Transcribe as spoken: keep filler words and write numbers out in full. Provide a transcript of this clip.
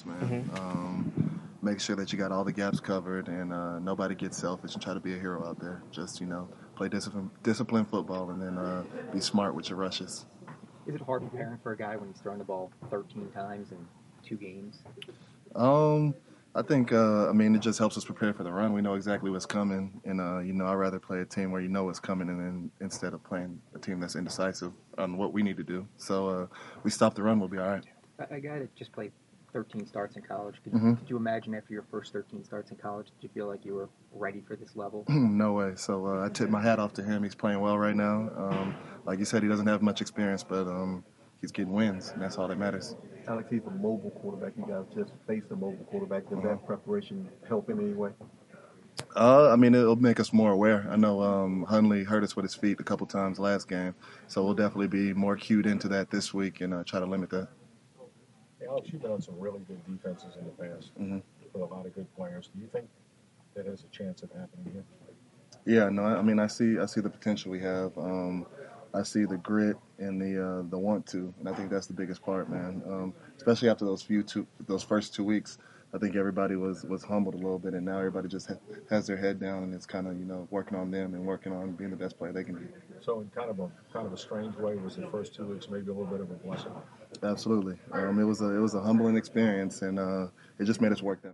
defense, man. Mm-hmm. Um, make sure that you got all the gaps covered and uh, nobody gets selfish and try to be a hero out there. Just, you know, play discipline, disciplined football and then uh, be smart with your rushes. Is it hard preparing for a guy when he's throwing the ball thirteen times in two games? Um, I think, uh, I mean, it just helps us prepare for the run. We know exactly what's coming. And, uh, you know, I'd rather play a team where you know what's coming and then instead of playing a team that's indecisive on what we need to do. So uh, we stop the run, we'll be all right. A, a guy that just played thirteen starts in college, could, Mm-hmm. could you imagine after your first thirteen starts in college, did you feel like you were ready for this level? No way. So uh, I tip my hat off to him. He's playing well right now. Um, like you said, he doesn't have much experience, but um, he's getting wins, and that's all that matters. Alex, he's a mobile quarterback. You guys just faced a mobile quarterback. Does Uh-huh. that preparation help in any way? Uh, I mean, it'll make us more aware. I know um, Hundley hurt us with his feet a couple times last game, so we'll definitely be more cued into that this week and uh, try to limit that. Hey, Alex, you've been on some really good defenses in the past Mm-hmm. with a lot of good players. Do you think that has a chance of happening here? Yeah, no, I mean, I see, I see the potential we have. Um, I see the grit and the uh, the want to, and I think that's the biggest part, man. Um, especially after those few two, those first two weeks, I think everybody was was humbled a little bit, and now everybody just ha- has their head down and it's kind of you know working on them and working on being the best player they can be. So, in kind of a kind of a strange way, was the first two weeks maybe a little bit of a blessing? Absolutely, um, it was a it was a humbling experience, and uh, it just made us work that.